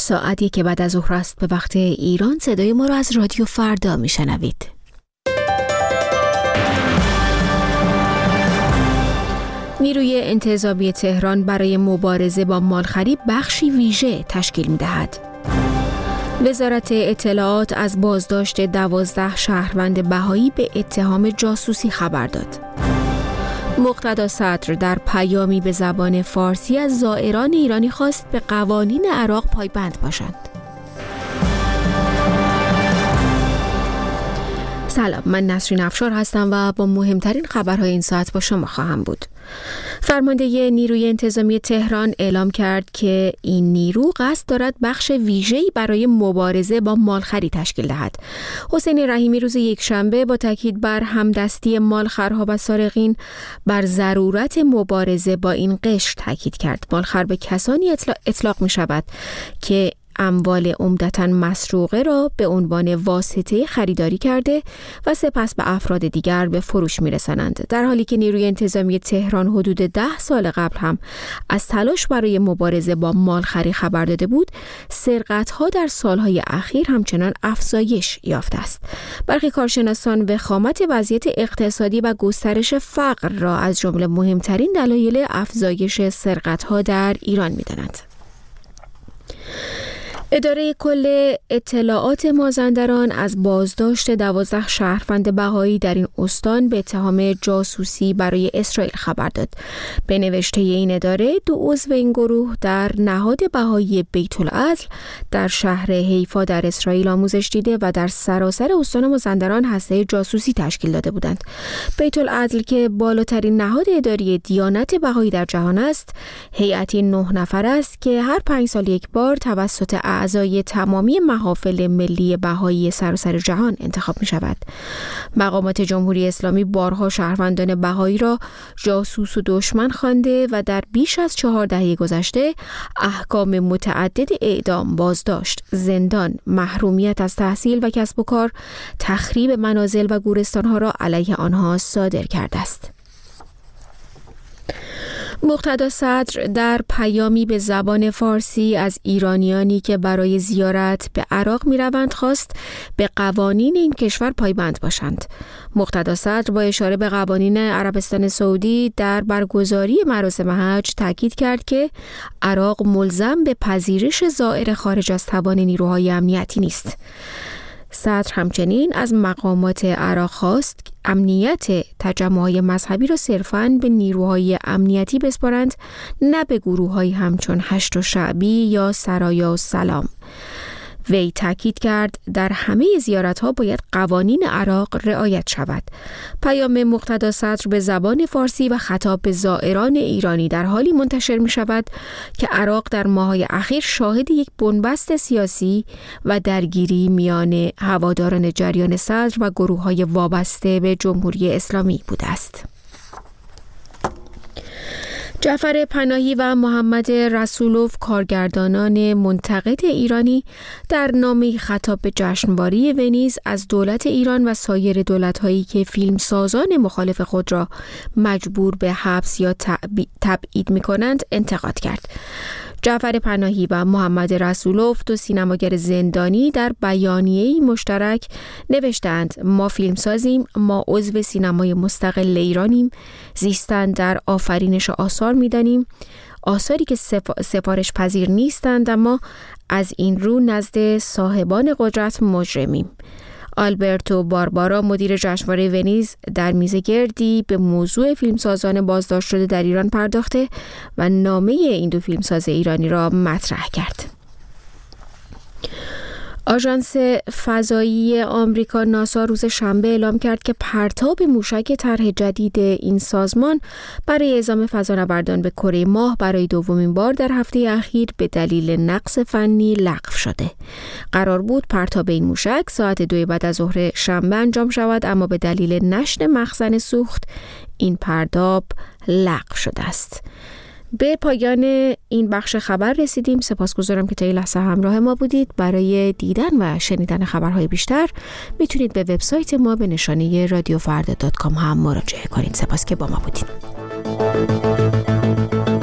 ساعتی که بعد از ظهر است به وقت ایران. صدای ما را از رادیو فردا میشنوید. نیروی انتظامی تهران برای مبارزه با مالخری بخشی ویژه تشکیل می‌دهد. وزارت اطلاعات از بازداشت 12 شهروند بهایی به اتهام جاسوسی خبر داد. مقتدا صدر در پیامی به زبان فارسی از زائران ایرانی خواست به قوانین عراق پایبند باشند. سلام، من نسرین افشار هستم و با مهمترین خبرهای این ساعت با شما خواهم بود. فرمانده نیروی انتظامی تهران اعلام کرد که این نیرو قصد دارد بخش ویژه‌ای برای مبارزه با مالخری تشکیل دهد. حسین رحیمی روز یکشنبه با تاکید بر همدستی مالخرها و سارقین بر ضرورت مبارزه با این قشر تاکید کرد. مالخر به کسانی اطلاق می شود که اموال عمدتاً مسروقه را به عنوان واسطه خریداری کرده و سپس به افراد دیگر به فروش می‌رسانند. در حالی که نیروی انتظامی تهران حدود 10 سال قبل هم از تلاش برای مبارزه با مالخری خبر داده بود، سرقت‌ها در سالهای اخیر همچنان افزایش یافته است. برخی کارشناسان وخامت وضعیت اقتصادی و گسترش فقر را از جمله مهمترین دلایل افزایش سرقت‌ها در ایران می‌دانند. اداره کل اطلاعات مازندران از بازداشت 12 شهروند بهایی در این استان به اتهام جاسوسی برای اسرائیل خبر داد. به نوشته این اداره، 2 عضو این گروه در نهاد بهایی بیت العدل در شهر حیفا در اسرائیل آموزش دیده و در سراسر استان مازندران هسته جاسوسی تشکیل داده بودند. بیت العدل که بالاترین نهاد اداری دیانت بهایی در جهان است، هیئتی 9 نفر است که هر 5 سال یک بار توسط اعضای تمامی محافل ملی بهایی سراسر جهان انتخاب می شود. مقامات جمهوری اسلامی بارها شهروندان بهایی را جاسوس و دشمن خوانده و در بیش از 4 دهه گذشته احکام متعدد اعدام، بازداشت، زندان، محرومیت از تحصیل و کسب و کار، تخریب منازل و گورستانها را علیه آنها صادر کرده است. مقتدا صدر در پیامی به زبان فارسی از ایرانیانی که برای زیارت به عراق می‌روند خواست به قوانین این کشور پایبند باشند. مقتدا صدر با اشاره به قوانین عربستان سعودی در برگزاری مراسم حج تاکید کرد که عراق ملزم به پذیرش زائر خارج از توان نیروهای امنیتی نیست. صدر همچنین از مقامات عراق خواست امنیت تجمعات مذهبی را صرفاً به نیروهای امنیتی بسپارند، نه به گروه‌های همچون هشت و شعبی یا سرایا و سلام. وی تاکید کرد در همه زیارت‌ها باید قوانین عراق رعایت شود. پیام مقتدا صدر به زبان فارسی و خطاب به زائران ایرانی در حالی منتشر می‌شود که عراق در ماه‌های اخیر شاهد یک بنبست سیاسی و درگیری میان هواداران جریان صدر و گروه‌های وابسته به جمهوری اسلامی بوده است. جعفر پناهی و محمد رسولوف، کارگردانان منتقد ایرانی، در نامه‌ای خطاب به جشنواره ونیز از دولت ایران و سایر دولت‌هایی که فیلمسازان مخالف خود را مجبور به حبس یا تبعید می‌کنند انتقاد کرد. جعفر پناهی و محمد رسولوف، 2 سینماگر زندانی، در بیانیه‌ای مشترک نوشتند: ما فیلم سازیم، ما عضو سینمای مستقل ایرانیم، زیستن در آفرینش آثار می‌دانیم، آثاری که سفارش پذیر نیستند، اما از این رو نزد صاحبان قدرت مجرمیم. آلبرتو باربارا، مدیر جشنواره ونیز، در میزگردی به موضوع فیلمسازان بازداشت شده در ایران پرداخته و نامه این 2 فیلمساز ایرانی را مطرح کرد. آژانس فضایی آمریکا ناسا روز شنبه اعلام کرد که پرتاب موشک طرح جدید این سازمان برای اعزام فضانوردان به کره ماه برای 2مین بار در هفته اخیر به دلیل نقص فنی لغو شده. قرار بود پرتاب این موشک ساعت 2 بعد از ظهر شنبه انجام شود، اما به دلیل نشت مخزن سوخت این پرتاب لغو شده است. به پایان این بخش خبر رسیدیم. سپاسگزارم که تا این لحظه همراه ما بودید. برای دیدن و شنیدن خبرهای بیشتر میتونید به وبسایت ما به نشانه radiofarda.com هم مراجعه کنید. سپاس که با ما بودید.